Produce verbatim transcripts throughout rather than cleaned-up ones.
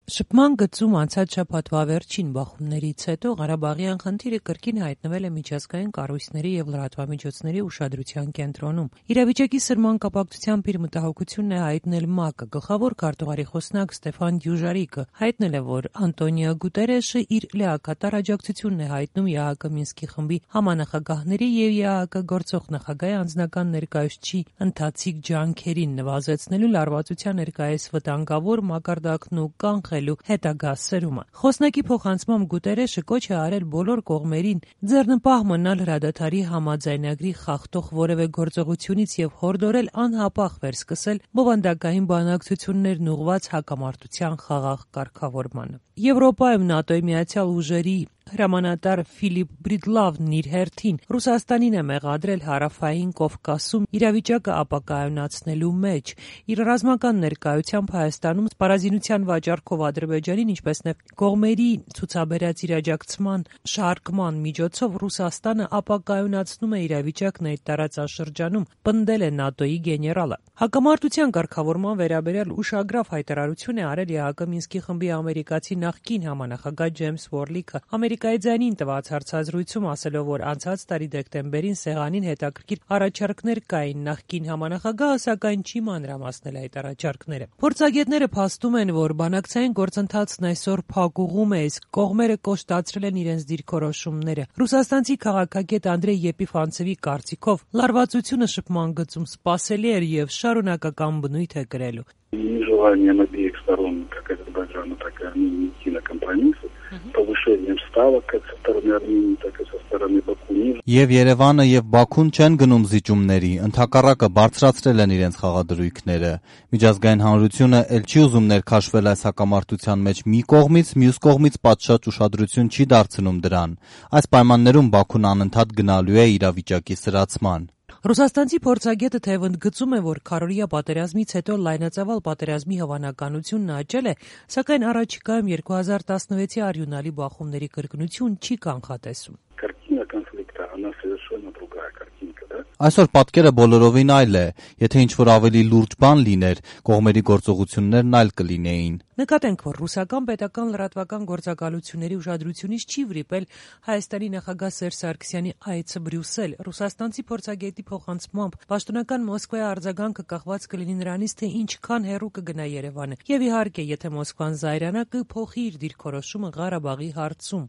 Շփման գծում անցած շաբաթվա վերջին բախումներից հետո Ղարաբաղյան խնդիրը կրկին հայտնվել է միջազգային կառույցների և լրատվամիջոցների ուշադրության կենտրոնում։ Իրավիճակի սրման կապակցությամբ իր մտահոգությունն է հայտնել ՄԱԿ-ը։ Գլխավոր քարտուղարի խոսնակ Ստեֆան Դյուժարիկը հայտնել է, որ Անտոնիո Գուտերեշը իր լիակատար աջակցությունն է հայտնում ԵԱՀԿ Մինսկի խմբի համանախագահների և ԵԱՀԿ գործող նախագահի անձնական ներկայացուցչի ընթացիկ ջանքերին նվազեցնելու լարվածության ներկայիս վտանգավոր մակարդակն ու կանխելու հետագա սրումը։ Խոսնակի փոխանցմամբ Գուտերեշը կոչ է արել բոլոր կողմերին ձեռնպահ մնալ հրադադարի համաձայնագրի խախտող որևէ գործողությունից և հորդորել անհապաղ վերսկսել բովանդակային բանակցություններն ուղղված հակամարտության խաղաղ կարգավորմանը։ Եվրոպայում ՆԱՏՕ-ի Միացյալ Ուժերի հրամանատար Ֆիլիպ Բրիդլավն իր հերթին Ռուսաստանին է մեղադրել Հարավային Կովկասում իրավիճակը ապակայունացնելու մեջ։ Իր ռազմական ներկայությամբ Հայաստանում սպառազինության վաճառքով Ադրբեջանին, ինչպես նաև կողմերի ցուցաբերած իր աջակցության շարքման միջոցով Ռուսաստանը ապակայունացնում է իրավիճակն այդ տարածաշրջանում, պնդել է ՆԱՏՕ-ի գեներալը։ Հակամարտության կարգավորման վերաբերյալ ուշագրավ հայտարարություն է արել ԵԱՀԿ Մինսկի խմբի ամերիկացի նախկին համանախագահ Ջեյմս Վորլիքը Ամերիկայի ձայնին տված հարցազրույցում, ասելով, որ անցած տարի դեկտեմբերին սեղանին հետաքրքիր առաջարկներ կային։ Նախկին համանախագահը, սակայն, չի մանրամասնել այդ առաջարկները։ Փորձագետները փաստում են, որ բանակցային գործընթացն այսօր փակուղում է, իսկ կողմերը կոշտացրել են իրենց դիրքորոշումները։ Ռուսաստանցի քաղաքագետ Անդրեյ Եպիֆանցևի կարծիքով լարվածությունը շփման գծում սպասելի էր և շարունակական բնույթ է կրելու։ Нежеланием обеих сторон, как Азербайджана, так и Армении, идти на компромиссы, повышением ставок как со стороны Армении, так и со стороны Баку. Եվ Երևանը եւ Բաքուն չեն գնում զիջումների, ընդհակառակը բարձրացրել են իրենց խաղադրույքները։ Միջազգային հանրությունը ել չի ուզում ներքաշվել այս հակամարտության մեջ մի կողմից, մյուս կողմից պատշաճ ուշադրություն չի դարձնում դրան։ Այս պայմաններում Բաքուն անընդհատ գնալու է իրավիճակի սրացման։ Ռուսաստանցի փորձագետը թեև ընդգծում է, որ քառօրյա պատերազմից հետո լայնածավալ պատերազմի հավանականությունն աճել է, սակայն առաջիկայում երկու հազար տասնվեցի արյունալի բախումների կրկնություն չի կանխատեսում։ Картина конфликта, она совершенно другая картинка, да? Այսօր պատկերը բոլորովին այլ է։ Եթե ինչ-որ ավելի լուրջ բան լիներ, կողմերի գործողություններն այլ կլինեին։ Նկատենք, որ ռուսական պետական լրատվական գործակալությունների ուշադրությունից չի վրիպել Հայաստանի նախագահ Սերժ Սարգսյանի այցը Բրյուսել։ Ռուսաստանցի փորձագետի փոխանցմամբ պաշտոնական Մոսկվայի արձագանքը կախված կլինի նրանից, թե ինչքան հեռու կգնա Երևանը։ Եվ իհարկե, եթե Մոսկվան զայրանա, կփոխի իր դիրքորոշումը Ղարաբաղի հարցում։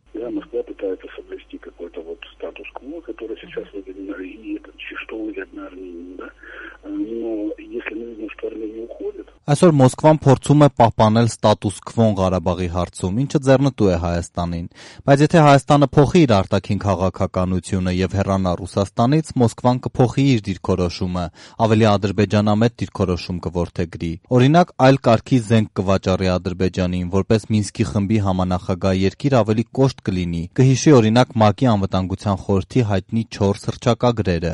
статус-кво, который сейчас выгоден Армении, это что выгодно Армении, да? Но если мы видим, что Армения уходит... Այսօր Մոսկվան փորձում է պահպանել ստատուս քվոն Ղարաբաղի հարցում, ինչը ձեռնտու է Հայաստանին։ Բայց եթե Հայաստանը փոխի իր արտաքին քաղաքականությունը եւ հեռանա Ռուսաստանից, Մոսկվան կփոխի իր դիրքորոշումը, ավելի ադրբեջանամետ դիրքորոշում կորդեգրի։ Օրինակ, այլ կարգի զենք կվաճառի Ադրբեջանին, որպես Մինսկի խմբի համանախագահ երկիր ավելի կոշտ կլինի։ Կհիշի օրինակ ՄԱԿ-ի անվտանգության խորհրդի հայտնի չորս հռչակագրերը։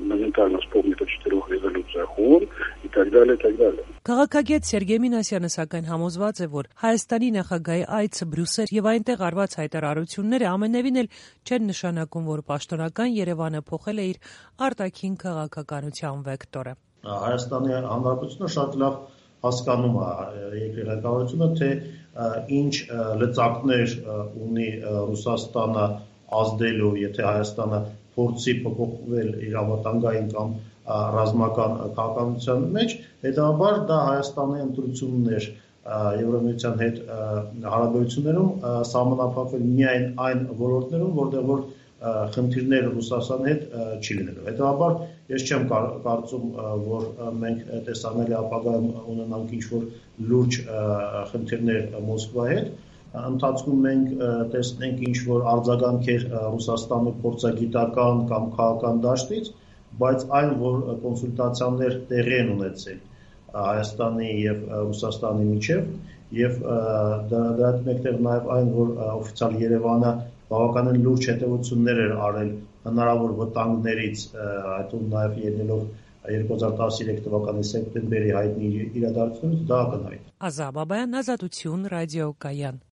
Քաղաքագետ Սերգեյ Մինասյանը սակայն համոզված է, որ Հայաստանի նախագահի այցը Բրյուսել եւ այնտեղ արված հայտարարությունները ամենևին էլ չեն նշանակում, որ պաշտոնական Երևանը փոխել է իր արտաքին քաղաքականության վեկտորը։ Հայաստանի Հանրապետությունը շատ լավ հասկանում է երկրի ղեկավարությունը, թե ինչ լծակներ ունի Ռուսաստանը ազդելու, եթե Հայաստանը փորձի փոփոխվել իր անվտանգային կամ ռազմական քաղաքականության մեջ, հետաբար դա Հայաստանի ընտրություններ Եվրամիության հետ հարաբերություններում սահմանափակվել միայն այն ոլորտներում, որտեղ որ խնդիրները Ռուսաստանի հետ չի լինելու։ Հետաբար ես չեմ կարծում, որ մենք տեսանելի ապագայում ունենանք ինչ-որ լուրջ խնդիրներ Մոսկվայի հետ։ Ընթացքում մենք տեսնենք ինչ-որ արձագանքեր Ռուսաստանի փորձագիտական կամ քաղաքական դաշտից, բայց այն, որ կոնսուլտացիաներ տեղի են ունեցել Հայաստանի եւ Ռուսաստանի միջեւ եւ դրա հետ մեկտեղ նաեւ այն, որ օֆիցիալ Երևանը բավականին լուրջ հետևություններ էր արել հնարավոր վտանգներից, այդում նաեւ ելնելով երկու հազար տասներեք թվականի սեպտեմբերի հայտնի իրադարձությունից, դա կնայ։ Ազատ Բաբայան, Ազատություն, ռադիոկայան։